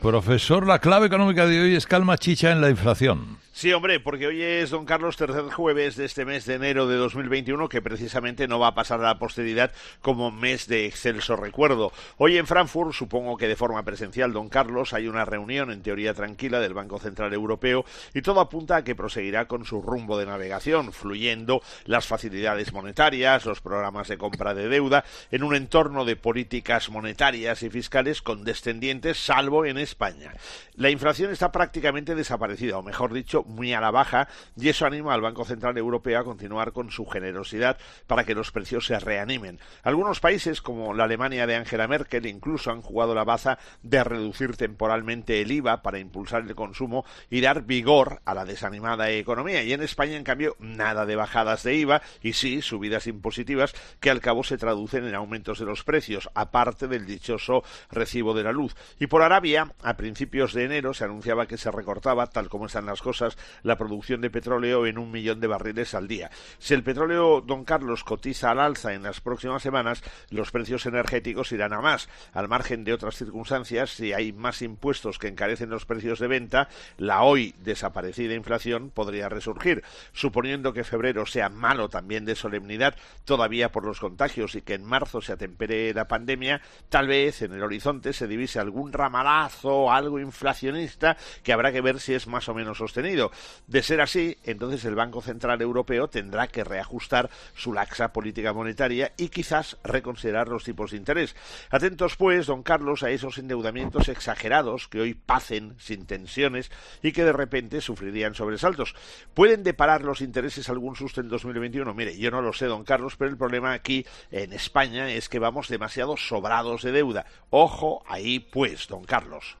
Profesor, la clave económica de hoy es calma chicha en la inflación. Sí, hombre, porque hoy es, don Carlos, tercer jueves de este mes de enero de 2021, que precisamente no va a pasar a la posteridad como mes de excelso recuerdo. Hoy en Frankfurt, supongo que de forma presencial, don Carlos, hay una reunión en teoría tranquila del Banco Central Europeo y todo apunta a que proseguirá con su rumbo de navegación, fluyendo las facilidades monetarias, los programas de compra de deuda, en un entorno de políticas monetarias y fiscales condescendientes, salvo en España. La inflación está prácticamente desaparecida, o mejor dicho, muy a la baja, y eso anima al Banco Central Europeo a continuar con su generosidad para que los precios se reanimen. Algunos países, como la Alemania de Angela Merkel, incluso han jugado la baza de reducir temporalmente el IVA para impulsar el consumo y dar vigor a la desanimada economía. Y en España, en cambio, nada de bajadas de IVA y sí subidas impositivas que al cabo se traducen en aumentos de los precios, aparte del dichoso recibo de la luz. Y por Arabia, a principios de enero, se anunciaba que se recortaba, tal como están las cosas, la producción de petróleo en 1 millón de barriles al día. Si el petróleo, don Carlos, cotiza al alza en las próximas semanas, los precios energéticos irán a más. Al margen de otras circunstancias, si hay más impuestos que encarecen los precios de venta, la hoy desaparecida inflación podría resurgir. Suponiendo que febrero sea malo también de solemnidad, todavía por los contagios, y que en marzo se atempere la pandemia, tal vez en el horizonte se divise algún ramalazo, algo inflacionista, que habrá que ver si es más o menos sostenido. De ser así, entonces el Banco Central Europeo tendrá que reajustar su laxa política monetaria y quizás reconsiderar los tipos de interés. Atentos, pues, don Carlos, a esos endeudamientos exagerados que hoy pacen sin tensiones y que de repente sufrirían sobresaltos. ¿Pueden deparar los intereses algún susto en 2021? Mire, yo no lo sé, don Carlos, pero el problema aquí en España es que vamos demasiado sobrados de deuda. Ojo ahí, pues, don Carlos.